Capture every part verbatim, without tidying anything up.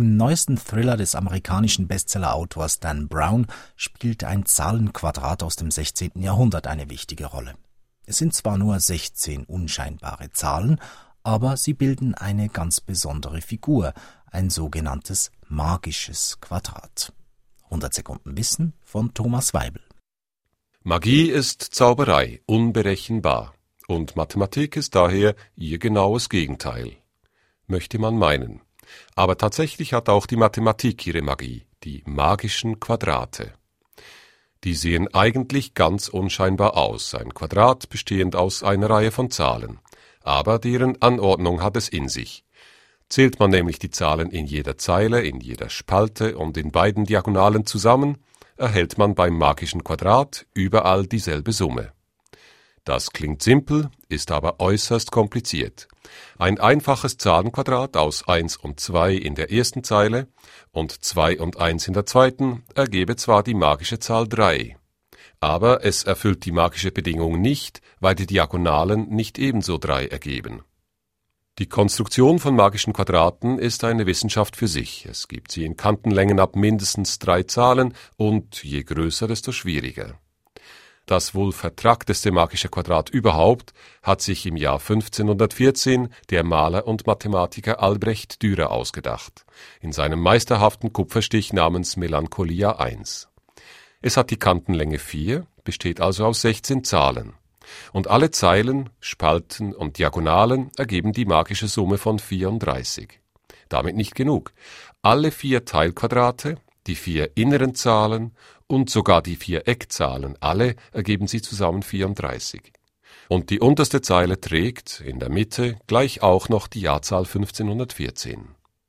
Im neuesten Thriller des amerikanischen Bestseller-Autors Dan Brown spielt ein Zahlenquadrat aus dem sechzehnten Jahrhundert eine wichtige Rolle. Es sind zwar nur sechzehn unscheinbare Zahlen, aber sie bilden eine ganz besondere Figur, ein sogenanntes magisches Quadrat. hundert Sekunden Wissen von Thomas Weibel. Magie ist Zauberei, unberechenbar. Und Mathematik ist daher ihr genaues Gegenteil. Möchte man meinen. Aber tatsächlich hat auch die Mathematik ihre Magie, die magischen Quadrate. Die sehen eigentlich ganz unscheinbar aus, ein Quadrat bestehend aus einer Reihe von Zahlen. Aber deren Anordnung hat es in sich. Zählt man nämlich die Zahlen in jeder Zeile, in jeder Spalte und in beiden Diagonalen zusammen, erhält man beim magischen Quadrat überall dieselbe Summe. Das klingt simpel, ist aber äußerst kompliziert. Ein einfaches Zahlenquadrat aus eins und zwei in der ersten Zeile und zwei und eins in der zweiten ergebe zwar die magische Zahl drei, aber es erfüllt die magische Bedingung nicht, weil die Diagonalen nicht ebenso drei ergeben. Die Konstruktion von magischen Quadraten ist eine Wissenschaft für sich. Es gibt sie in Kantenlängen ab mindestens drei Zahlen und je größer, desto schwieriger. Das wohl vertrackteste magische Quadrat überhaupt hat sich im Jahr fünfzehnhundertvierzehn der Maler und Mathematiker Albrecht Dürer ausgedacht, in seinem meisterhaften Kupferstich namens Melancholia eins. Es hat die Kantenlänge vier, besteht also aus sechzehn Zahlen. Und alle Zeilen, Spalten und Diagonalen ergeben die magische Summe von vierunddreißig. Damit nicht genug. Alle vier Teilquadrate, die vier inneren Zahlen und sogar die vier Eckzahlen, alle ergeben sie zusammen vierunddreißig. Und die unterste Zeile trägt in der Mitte gleich auch noch die Jahrzahl fünfzehnhundertvierzehn.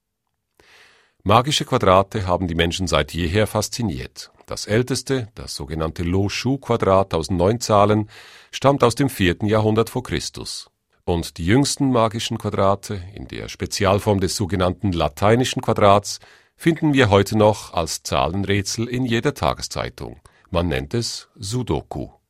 Magische Quadrate haben die Menschen seit jeher fasziniert. Das älteste, das sogenannte Lo-Shu-Quadrat aus neun Zahlen, stammt aus dem vierten Jahrhundert vor Christus. Und die jüngsten magischen Quadrate, in der Spezialform des sogenannten lateinischen Quadrats, finden wir heute noch als Zahlenrätsel in jeder Tageszeitung. Man nennt es Sudoku.